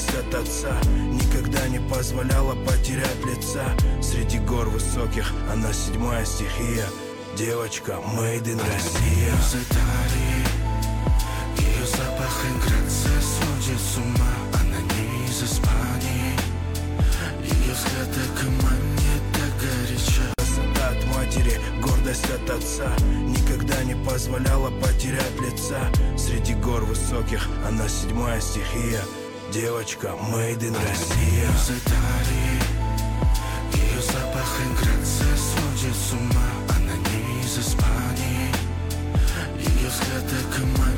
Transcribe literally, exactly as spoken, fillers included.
гордость от отца, никогда не позволяла потерять лица. Среди гор высоких она седьмая стихия. Девочка, made in Россия. Из Италии, ее запах и грация сводит с ума. Она не из Испании, ее взгляд так и манит, так горячо. Красота от матери, гордость от отца, никогда не позволяла потерять лица. Среди гор высоких она седьмая стихия. Девочка, made in Россия. Из Италии, ее запах и грация сводит с ума. Она не из Испании, ее взгляд так и манит.